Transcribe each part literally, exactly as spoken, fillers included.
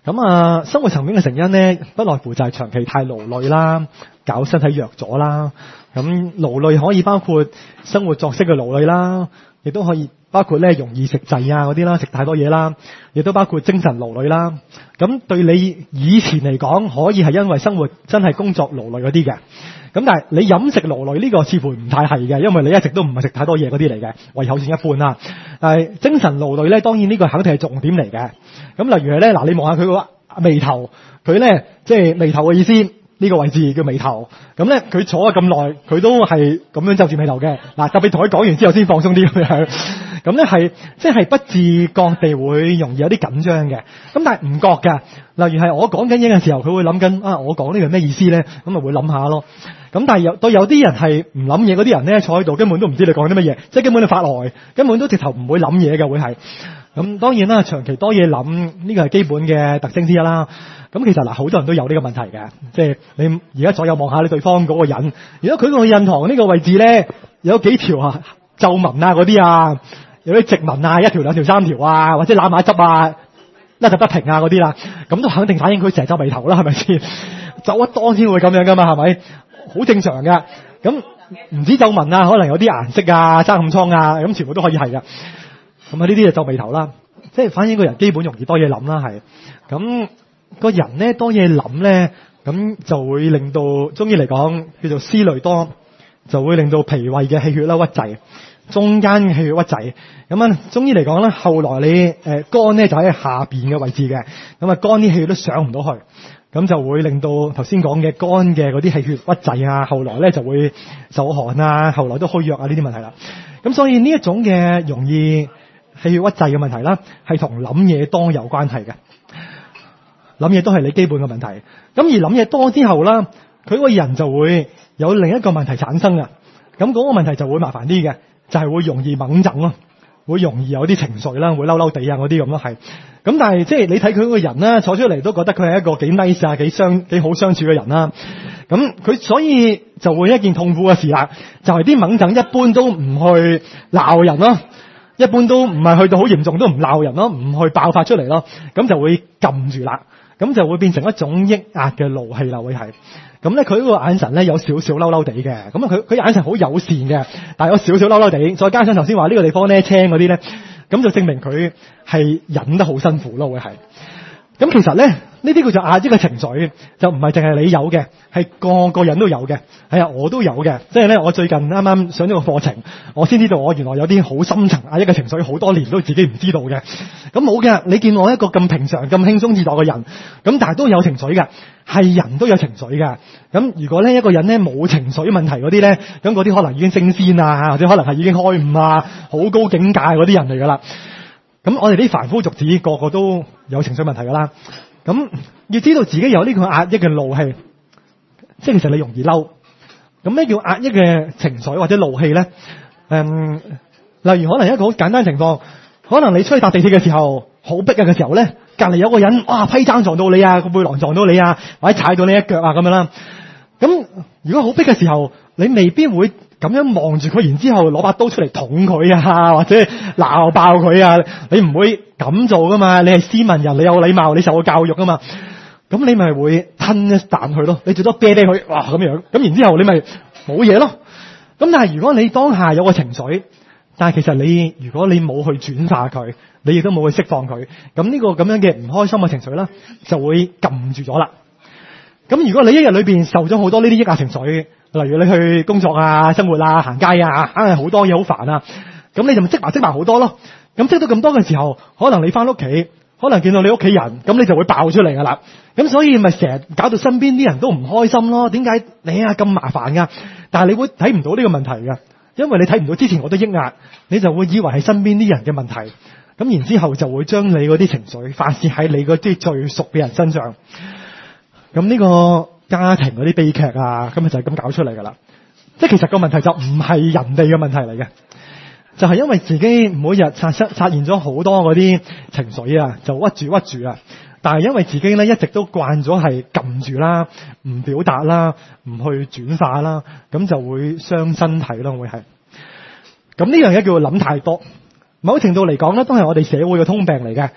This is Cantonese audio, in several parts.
咁啊，生活層面嘅成因咧，不外乎就係長期太勞累啦，搞身體弱咗啦。咁勞累可以包括生活作息嘅勞累啦，亦都可以包括咧容易食滯啊嗰啲啦，食太多嘢啦，亦都包括精神勞累啦。咁對你以前嚟講，可以係因為生活真係工作勞累嗰啲嘅。咁但係你飲食勞累呢個似乎唔太係嘅，因為你一直都唔係食太多嘢嗰啲嚟嘅，胃口佔一半啦。但係精神勞累咧，當然呢個肯定係重點嚟嘅。咁例如係咧，嗱你望下佢個眉頭，佢咧即係眉頭嘅意思，呢個位置叫眉頭。咁咧佢坐咗咁耐，佢都係咁樣皺住眉頭嘅。嗱特別同佢講完之後先放鬆啲咁樣。咁咧係即係不自覺地會容易有啲緊張嘅。咁但係唔覺㗎。例如係我講緊嘢嘅時候，佢會諗緊啊，我講呢個咩意思咧？咁咪會諗下咯。咁但係有對有啲人係唔諗嘢嗰啲人咧，坐喺度根本都唔知你講啲乜嘢，即係根本都發呆，根本都直頭唔會諗嘢嘅會係。咁當然啦，長期多嘢諗呢個係基本嘅特徵之一啦。咁其實嗱，好多人都有呢個問題嘅，即係你而家左右望下你對方嗰個人，如果佢個印堂呢個位置咧有幾條啊皺紋啊嗰啲啊，有啲直紋啊，一條兩條三條啊，或者攬埋一執啊，甩就不停啊嗰啲啦，咁都肯定反映佢成日皺眉頭啦，係咪先？皺得多先會咁樣噶嘛，係咪？好正常嘅。咁唔止皺紋啊，可能有啲顏色啊、生暗瘡啊，咁全部都可以係噶。咁啊呢啲就皺眉頭啦，即係反映個人基本容易多嘢諗啦，係。咁個人咧多嘢諗咧，咁就會令到中醫嚟講叫做思慮多，就會令到脾胃嘅氣血啦鬱滯，中間嘅氣血鬱滯。咁啊中醫嚟講咧，後來你誒肝咧就喺下邊嘅位置嘅，咁啊肝啲氣血都上唔到去。咁就會令到頭先講嘅肝嘅嗰啲氣血鬱滯啊，後來咧就會受寒啊，後來都虛弱啊呢啲問題啦。咁所以呢一種嘅容易氣血鬱滯嘅問題啦，係同諗嘢多有關係嘅。諗嘢都係你基本嘅問題。咁而諗嘢多之後啦，佢個人就會有另一個問題產生啊。咁嗰個問題就會麻煩啲嘅，就係會容易猛整咯，會容易有啲情緒啦，會嬲嬲地啊嗰啲咁咯，係。咁但係即係你睇佢個人啦，坐出嚟都覺得佢係一個幾 nice 啊、幾相幾好相處嘅人啦。咁佢所以就會一件痛苦嘅事啦，就係啲猛整一般都唔去鬧人咯，一般都唔係去到好嚴重都唔鬧人咯，唔去爆發出嚟咯，咁就會撳住啦，咁就會變成一種抑壓嘅怒氣啦，會係。咁咧佢嗰個眼神咧有少少嬲嬲地嘅，咁啊佢佢眼神好友善嘅，但係有少少嬲嬲地，再加上頭先話呢個地方咧青嗰啲咧。咁就證明佢係忍得好辛苦咯，會係。咁其實咧，呢啲叫做壓抑嘅情緒，就唔係淨係你有嘅，係個個人都有嘅。係啊，我都有嘅。即係咧，我最近啱啱上咗個課程，我先知道我原來有啲好深層壓抑嘅情緒，好多年都自己唔知道嘅。咁冇嘅，你見我一個咁平常、咁輕鬆自在嘅人，咁但係都有情緒嘅，係人都有情緒嘅。咁如果呢一個人咧冇情緒問題嗰啲咧，咁嗰啲可能已經升仙啊，或者可能係已經開悟啊，好高境界嗰啲人嚟噶啦。咁我哋啲凡夫俗子個個都有情緒問題噶啦。咁要知道自己有呢個壓抑嘅怒氣，即係其實你容易嬲。咁咩叫壓抑嘅情緒或者怒氣咧？誒、嗯，例如可能一個好簡單情況，可能你出去搭地鐵嘅時候，好逼嘅時候咧，隔離有個人哇批踭撞到你啊，個背囊撞到你啊，或者踩到你一腳啊咁樣啦。咁如果好逼嘅時候，你未必會咁樣望住佢，然之後攞把刀出嚟捅佢啊，或者鬧爆佢啊，你唔會咁做噶嘛？你係斯文人，你有禮貌，你受過教育噶嘛？咁你咪會吞一啖佢咯，你最多啤啤佢，哇咁樣，咁然之後你咪冇嘢咯。咁但係如果你當下有個情緒，但係其實你如果你冇去轉化佢，你亦都冇去釋放佢，咁呢個咁樣嘅唔開心嘅情緒啦，就會撳住咗啦。咁如果你一日裏邊受咗好多呢啲抑壓情緒，例如你去工作啊、生活啊、行街啊，硬係好多嘢好煩啊，咁你就積埋積埋好多咯。咁積到咁多嘅時候，可能你翻屋企，可能見到你屋企人，咁你就會爆出嚟噶啦。咁所以咪成日搞到身邊啲人都唔開心咯。點解你啊咁麻煩噶？但係你會睇唔到呢個問題噶，因為你睇唔到之前我都抑壓，你就會以為係身邊啲人嘅問題。咁然之後就會將你嗰啲情緒發泄喺你嗰啲最熟嘅人身上。咁呢個家庭嗰啲悲劇啊，咁咪就係咁搞出嚟噶啦。即係其實個問題就唔係人哋嘅問題嚟嘅，就係因為自己每日察失察現咗好多嗰啲情緒啊，就屈住屈住啊。但係因為自己咧一直都慣咗係撳住啦，唔表達啦，唔去轉化啦，咁就會傷身體咯，會係。咁呢樣嘢叫做諗太多。某程度嚟講咧，都係我哋社會嘅通病嚟嘅。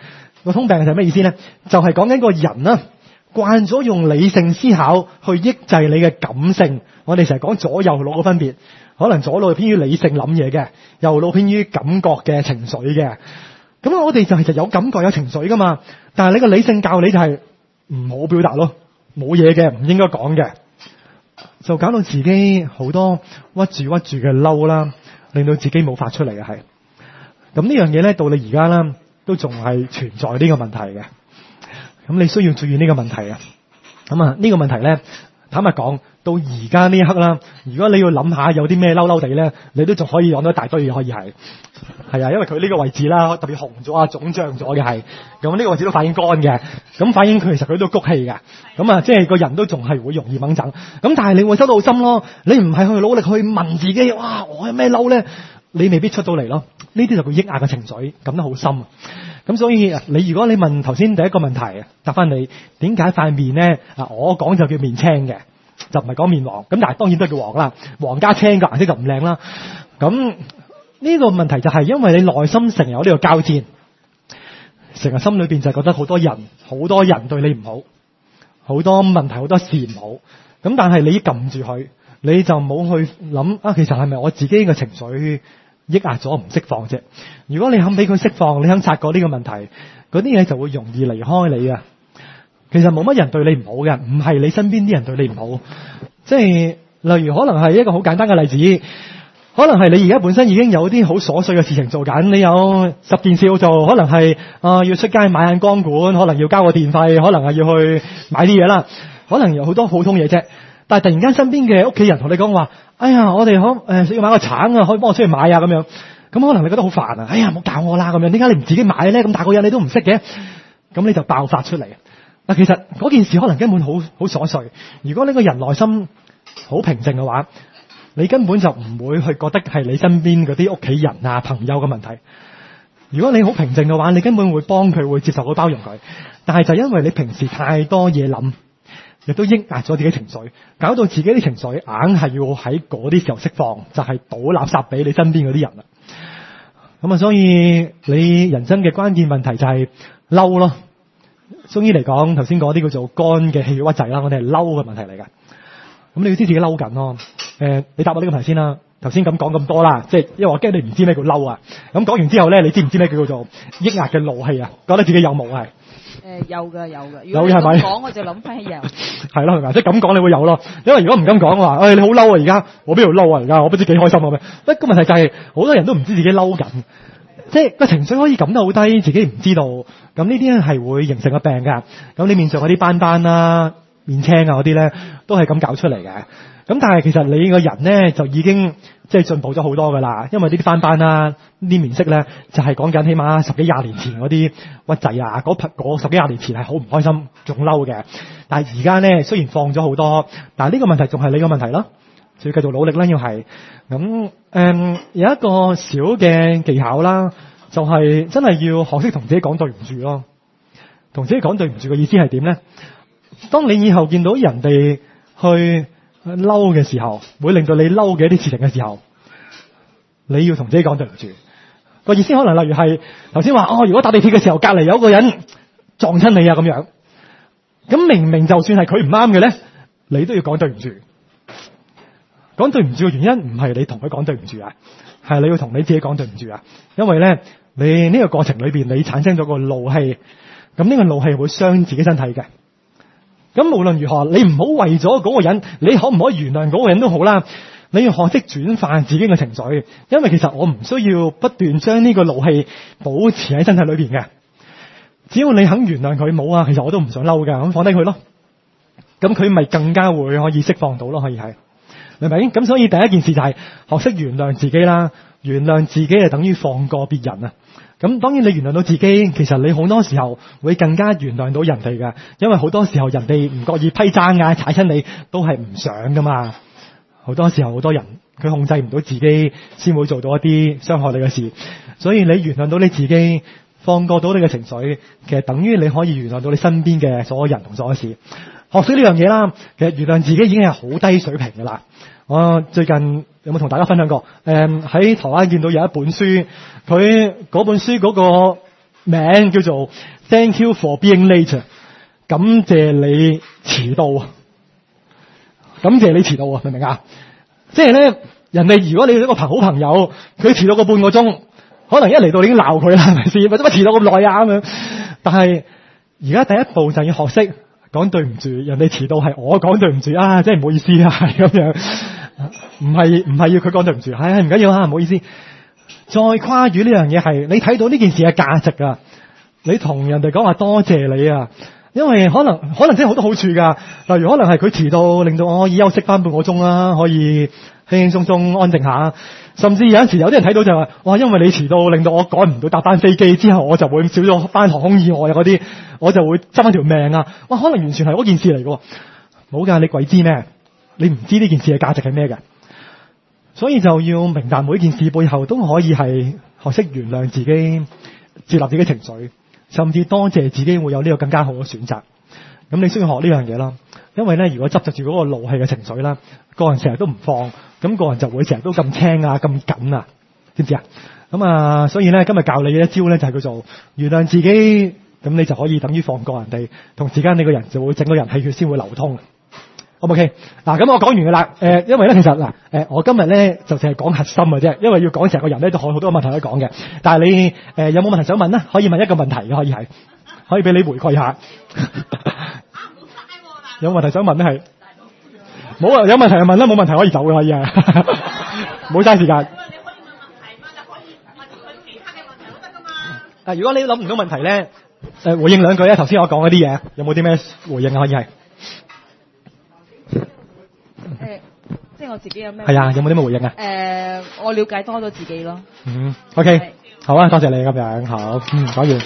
個通病就係咩意思咧？就係講緊個人啦，慣咗用理性思考去抑制你嘅感性。我哋成日講左右腦嘅分別，可能左腦係偏於理性諗嘢嘅，右腦偏於感覺嘅情緒嘅。咁我哋就係其實有感覺有情緒噶嘛，但係你個理性教你就係唔好表達咯，冇嘢嘅，唔應該講嘅，就搞到自己好多屈住屈住嘅嬲啦，令到自己冇發出嚟嘅係。咁呢樣嘢咧，到你而家啦，都仲係存在呢個問題嘅。咁你需要注意呢個問題啊。咁啊，呢個問題咧，坦白講，到而家呢一刻啦，如果你要諗下有啲咩嬲嬲地咧，你都仲可以講到一大堆嘢可以係。係啊，因為佢呢個位置啦，特別紅咗啊，腫脹咗嘅係。咁呢個位置都反映乾嘅，咁反映佢其實佢都谷氣嘅。咁啊，即係個人都仲係會容易掹整。咁但係你會收到好深咯，你唔係去努力去問自己，哇，我有咩嬲咧？你未必出到嚟咯。呢啲就叫抑壓嘅情緒，咁都好深。咁所以你如果你問頭先第一個問題，答翻你點解塊面咧？啊，我講就叫面青嘅，就唔係講面黃。咁但係當然都係叫黃啦，黃加青嘅顏色就唔靚啦。咁呢個問題就係因為你內心成日有呢個交戰，成日心裏邊就係覺得好多人好多人對你唔好，好多問題好多事唔好。咁但係你撳住佢，你就冇去諗啊，其實係咪我自己嘅情緒抑壓咗唔釋放啫？如果你肯俾佢釋放，你肯察覺呢個問題，嗰啲嘢就會容易離開你啊。其實冇乜人對你唔好嘅，唔係你身邊啲人對你唔好。即係例如可能係一個好簡單嘅例子，可能係你而家本身已經有啲好瑣碎嘅事情做緊，你有十件事要做，可能係啊、呃、要出街買眼光管，可能要交個電費，可能係要去買啲嘢啦，可能有好多普通嘢啫。但係突然間身邊嘅屋企人同你講話，哎呀，我哋可誒需要買個橙啊，可以幫我出去買啊咁樣。咁可能你覺得好煩啊，哎呀，唔好教我啦咁樣，點解你唔自己買咧？咁大個人你都唔識嘅，咁你就爆發出嚟。嗱，其實嗰件事可能根本好好瑣碎。如果呢個人內心好平靜嘅話，你根本就唔會去覺得係你身邊嗰啲屋企人啊朋友嘅問題。如果你好平靜嘅話，你根本會幫佢，會接受佢，包容佢。但係就因為你平時太多嘢諗，亦都抑壓咗自己情緒，搞到自己啲情緒硬係要喺嗰啲時候釋放，就係倒垃圾俾你身邊嗰啲人啦。咁啊，所以你人生嘅關鍵問題就係嬲咯。中醫嚟講，頭先講啲叫做肝嘅氣鬱滯啦，我哋係嬲嘅問題嚟㗎。咁你要知自己嬲緊咯。誒、呃，你答我呢個問題先啦。頭先咁講咁多啦，即係因為我驚你唔知咩叫嬲啊。咁講完之後咧，你知唔知咩叫做抑壓嘅怒氣啊？覺得自己有冇係？誒、 呃，有㗎有㗎。 有嘅係咪？ 講我就諗翻起有。係咯，係咪？即係咁講你會有咯。因為如果唔敢講話，誒、哎、你好嬲啊！而家我邊度嬲啊？而家我不知幾開心啊咩？不過問題就係、是、好多人都唔知自己嬲緊。即係個情緒可以感得好低，自己唔知道，咁呢啲咧係會形成個病㗎。咁你面上嗰啲斑斑啦、面青啊嗰啲咧，都係咁搞出嚟嘅。咁但係其實你個人咧就已經即係進步咗好多㗎啦。因為呢啲斑斑啦、呢啲面色咧，就係講緊起碼十幾廿年前嗰啲鬱滯啊，嗰嗰十幾廿年前係好唔開心、仲嬲嘅。但係而家咧雖然放咗好多，但係呢個問題仲係你個問題咯。就要繼續努力啦，要係咁誒，有一個小嘅技巧啦，就係、是、真係要學識同自己講對唔住咯。同自己講對唔住嘅意思係點咧？當你以後見到人哋去嬲嘅時候，會令到你嬲嘅一啲事情嘅時候，你要同自己講對唔住。個意思可能例如係頭先話哦，如果搭地鐵嘅時候隔離有個人撞親你啊咁樣，咁明明就算係佢唔啱嘅咧，你都要講對唔住。講對唔住嘅原因唔係你同佢講對唔住啊，係你要同你自己講對唔住啊。因為咧，你呢個過程裏邊你產生咗個怒氣，咁呢個怒氣會傷自己身體嘅。咁無論如何，你唔好為咗嗰個人，你可唔可以原諒嗰個人都好啦。你要學識轉化自己嘅情緒，因為其實我唔需要不斷將呢個怒氣保持喺身體裏邊嘅。只要你肯原諒佢，冇啊，其實我都唔想嬲㗎，咁放低佢咯。咁佢咪更加會可以釋放到咯，可以係。明唔明？咁所以第一件事就係學識原諒自己啦。原諒自己係等於放過別人啊。咁當然你原諒到自己，其實你好多時候會更加原諒到人哋㗎。因為好多時候人哋唔覺意批爭啊、踩親你，都係唔想噶嘛。好多時候好多人佢控制唔到自己，先會做到一啲傷害你嘅事。所以你原諒到你自己，放過到你嘅情緒，其實等於你可以原諒到你身邊嘅所有人同所有事。學識呢樣嘢啦，其實原諒自己已經係好低水平㗎啦。我最近有冇同大家分享過？誒、嗯、喺台灣見到有一本書，佢嗰本書嗰個名叫做 Thank you for being late， 感謝你遲到，感謝你遲到啊，明唔明啊？即係咧，人哋如果你一個朋好朋友，佢遲到個半個鐘，可能一嚟到你已經鬧佢啦，係咪先？或者乜遲到咁耐啊咁樣？但係而家第一步就要學識講對唔住，人哋遲到係我講對唔住啊，即係唔好意思啊，係咁樣，唔係唔係要佢講對唔住，係唔緊要啊，唔好意思。再跨越呢樣嘢係你睇到呢件事嘅價值啊，你同人哋講話多謝你啊。因為可能可能真係好多好處㗎，例如可能係佢遲到，令到我可以休息翻半個鐘啦，可以輕輕鬆鬆安靜下。甚至有陣時有啲人睇到就係話，哇！因為你遲到，令到我趕唔到搭班飛機，之後我就會少咗班航空意外嗰啲，我就會執翻條命啊！哇！可能完全係嗰件事嚟㗎，冇㗎，你鬼知咩？你唔知呢件事嘅價值係咩嘅？所以就要明白每件事背後都可以係學識原諒自己，接納自己情緒。甚至多謝自己會有呢個更加好嘅選擇，咁你需要學呢樣嘢啦。因為咧，如果執着住嗰個怒氣嘅情緒啦，個人成日都唔放，咁個人就會成日都咁青啊、咁緊啊，知唔知啊？咁啊，所以咧今日教你嘅一招咧就係叫做原諒自己，咁你就可以等於放過人哋，同時間你個人就會整個人氣血先會流通。O 唔 OK？嗱，咁我講完嘅啦。誒，因為咧，其實嗱，誒，我今日咧就淨係講核心嘅啫，因為要講成個人咧都可以好多問題可以講嘅。但係你誒有冇問題想問咧？可以問一個問題嘅，可以係，可以俾你回饋下。有問題想問咧係，冇啊，有問題就問啦，冇問題可以走嘅可以啊，冇嘥時間。啊，如果你諗唔到問題咧，誒回應兩句咧，頭先我講嗰啲嘢，有冇啲咩回應啊？可以係。 誒，即係我自己有咩？ 係啊，有冇啲咩回應啊？ 誒，我了解多咗自己咯。 嗯 ，OK，好啊，多謝你咁樣，好，嗯，講完。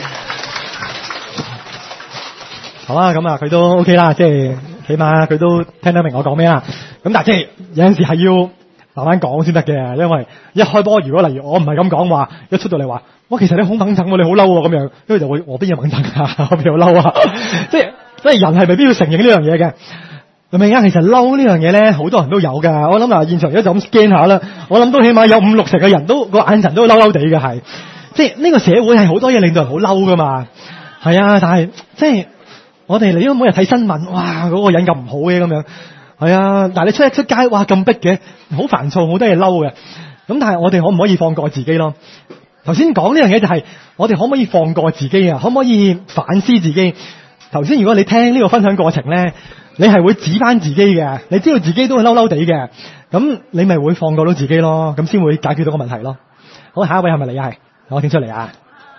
好啊，咁啊，佢都 OK 啦，即係起碼佢都聽得明我講咩啦。咁但係即係有陣時係要慢慢講先得嘅，因為一開波如果例如我唔係咁講話，一出到嚟話，哇，其實你好猛憎喎，你好嬲喎咁樣，跟住就會我邊有猛憎啊，我邊有嬲啊，即係即係人係未必要承認呢樣嘢嘅。明唔明啊？其實嬲呢樣嘢咧，好多人都有㗎。我諗嗱，現場而家就咁 scan 下啦，我諗都起碼有五六成嘅人都個眼神都嬲嬲地嘅，係即係呢個社會係好多嘢令到人好嬲噶嘛。係啊，但係即係我哋你都每日睇新聞，哇，嗰個人咁唔好嘅咁樣，係啊。但係你出一出街，哇，咁逼嘅，好煩躁，好多嘢嬲嘅。咁但係我哋可唔可以放過自己咯？頭先講呢樣嘢就係我哋可唔可以放過自己啊？可唔可以反思自己？頭先如果你聽呢個分享過程咧，你係會指翻自己嘅，你知道自己都係嬲嬲地嘅，咁你咪會放過到自己咯，咁先會解決到個問題咯。好，下一位係咪你啊？係，我請出嚟啊！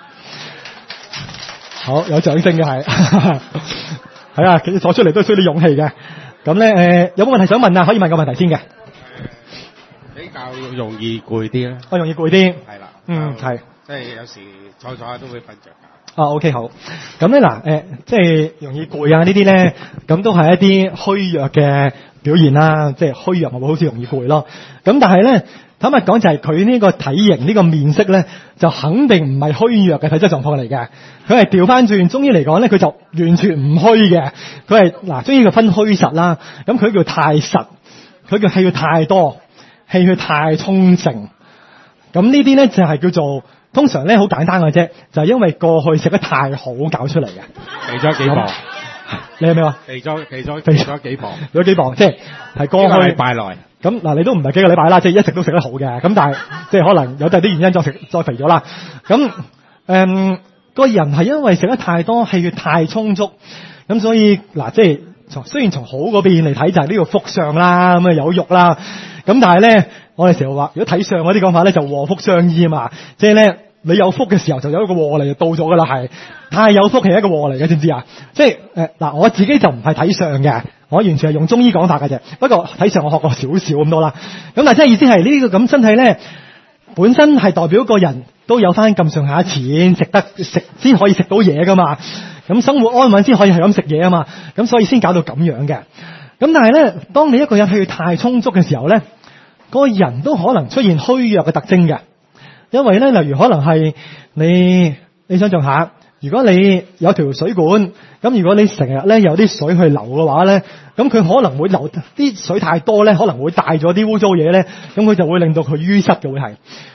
好，有掌聲嘅係，係啊，其實坐出嚟都需要啲勇氣嘅。咁咧誒，有冇問題想問啊？可以問個問題先嘅。 比較容易攰啲咧。 我容易攰啲。 係啦。 嗯，係。 即係有時坐坐下都會瞓着。 啊 OK 好，咁咧嗱，誒即係容易攰啊呢啲咧，咁都係一啲虛弱嘅表現啦，即係虛弱咪會好似容易攰咯。咁但係咧，坦白講就係佢呢個體型呢個面色咧，就肯定唔係虛弱嘅體質狀況嚟嘅。佢係調翻轉，中醫嚟講咧，佢就完全唔虛嘅。佢係嗱，中醫就分虛實啦。咁佢叫太實，佢叫氣血太多，氣血太充盛。咁呢啲咧就係叫做。通常咧好簡單嘅啫，就係因為過去食得太好搞出嚟嘅。 肥咗幾磅？ 你係咩話？ 肥咗肥咗肥咗幾磅？ 肥咗幾磅？即係係過去一個禮拜內。 咁嗱，你都唔係幾個禮拜啦，即係一直都食得好嘅。咁但係即係可能有第啲原因再食再肥咗啦。咁誒個人係因為食得太多，氣血太充足，咁所以嗱，即係從雖然從好嗰邊嚟睇就係呢個福相啦，咁啊有肉啦。咁但係咧，我哋成日話，如果睇相嗰啲講法咧，就禍福相依啊嘛，即係咧。你有福嘅時候就有一個禍嚟，就到咗噶啦，係太有福係一個禍嚟嘅，知唔知啊？即係誒嗱，我自己就唔係睇相嘅，我完全係用中醫講法嘅啫。不過睇相我學過少少咁多啦。咁但係即係意思係呢個咁身體咧，本身係代表個人都有翻咁上下錢，食得食先可以食到嘢噶嘛。咁生活安穩先可以係咁食嘢啊嘛。咁所以先搞到咁樣嘅。咁但係咧，當你一個人氣血太充足嘅時候咧，個人都可能出現虛弱嘅特徵嘅。因為咧，例如可能係你，你想象下，如果你有條水管，咁如果你成日咧有啲水去流嘅話咧，咁佢可能會流啲水太多咧，可能會帶咗啲污糟嘢咧，咁佢就會令到佢淤塞嘅會係。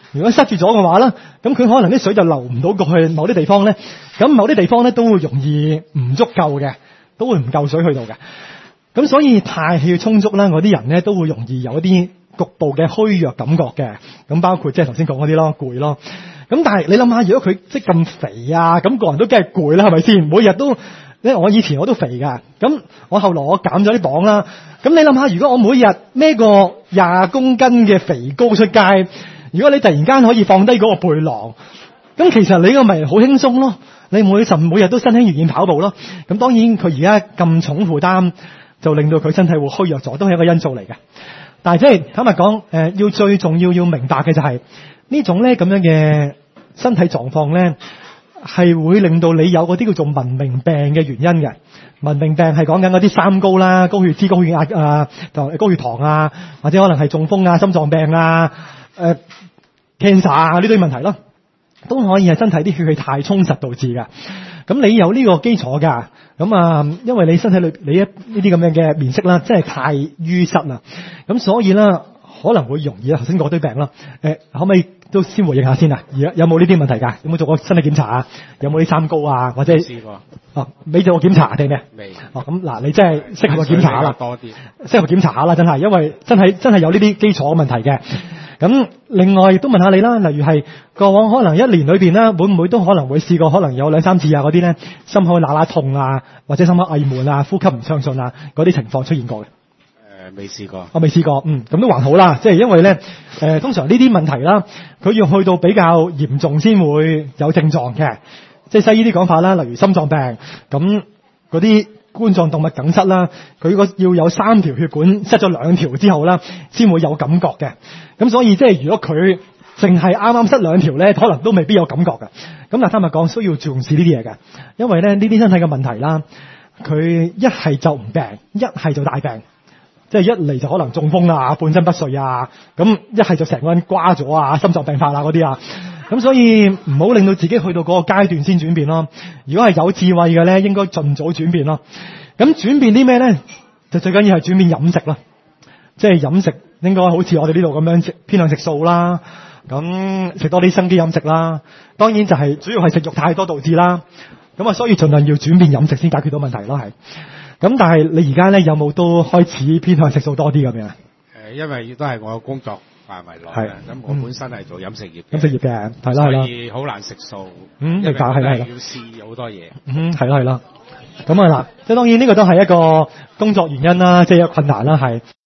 如果塞住咗嘅話咧，咁佢可能啲水就流唔到過去某啲地方咧，咁某啲地方咧都會容易唔足夠嘅，都會唔夠水去到嘅。咁所以太氣充足啦，嗰啲人咧都會容易有一啲局部嘅虛弱感覺嘅。咁包括即係頭先講嗰啲咯，攰咯。咁但係你諗下，如果佢即係咁肥啊，咁個人都梗係攰啦，係咪先？每日都，因為我以前我都肥㗎，咁我後來我減咗啲磅啦。咁你諗下，如果我每日孭個廿公斤嘅肥膏出街，如果你突然間可以放低嗰個背囊，咁其實你個咪好輕鬆咯。你每十每日都身輕如燕跑步咯。咁當然佢而家咁重負擔，就令到佢身體會虛弱咗，都係一個因素嚟嘅。但係即係坦白講，誒要最重要要明白嘅就係、是、呢種咧咁樣嘅身體狀況咧，係會令到你有嗰啲叫做文明病嘅原因嘅。文明病係講緊嗰啲三高啦，高血脂、高血壓啊，就高血糖啊，或者可能係中風啊、心臟病啊、誒 cancer 啊呢堆問題咯，都可以係身體啲血氣太充實導致㗎。咁你有呢個基礎㗎，咁啊，因為你身體裏你一呢啲咁樣嘅面色啦，真係太淤塞啦，咁所以咧可能會容易頭先嗰堆病啦。誒，可唔可以都先回應下先啊？而家有冇呢啲問題㗎？有冇做過身體檢查啊？有冇啲三高啊？或者試過哦，未做過檢查定咩？ 未。 哦，咁嗱，你真係適合檢查下啦， 多啲， 適合檢查下啦，真係，因為真係真係有呢啲基礎嘅問題嘅。咁另外亦都問下你啦，例如係過往可能一年裏邊啦，會唔會都可能會試過可能有兩三次啊嗰啲咧，心口嗱嗱痛啊，或者心口翳悶啊，呼吸唔暢順啊嗰啲情況出現過嘅？ 誒，未試過。 我未試過，嗯，咁都還好啦，即係因為咧，誒、呃、通常呢啲問題啦，佢要去到比較嚴重先會有症狀嘅，即係西醫啲講法啦，例如心臟病咁嗰啲。冠狀動脈梗塞啦，佢個要有三條血管塞咗兩條之後啦，先會有感覺嘅。咁所以即係如果佢淨係啱啱塞兩條咧，可能都未必有感覺嘅。咁但係坦白講，需要重視呢啲嘢嘅，因為咧呢啲身體嘅問題啦，佢一係就唔病，一係就大病，即係一嚟就可能中風啊、半身不遂啊，咁一係就成個人瓜咗啊、心臟病發啊嗰啲啊。咁所以唔好令到自己去到嗰個階段先轉變咯。如果係有智慧嘅咧，應該盡早轉變咯。咁轉變啲咩咧？就最緊要係轉變飲食咯。即係飲食應該好似我哋呢度咁樣偏向食素啦。咁食多啲生機飲食啦。當然就係主要係食肉太多導致啦。咁啊，所以盡量要轉變飲食先解決到問題咯。係。咁但係你而家咧有冇都開始偏向食素多啲咁樣？ 誒，因為都係我嘅工作範圍內嘅，咁我本身係做飲食業， 飲食業嘅，係啦係啦， 所以好難食素。 嗯，明白係啦係啦， 要試好多嘢。 嗯，係啦係啦。咁啊嗱，即係當然呢個都係一個工作原因啦，即係一個困難啦，係。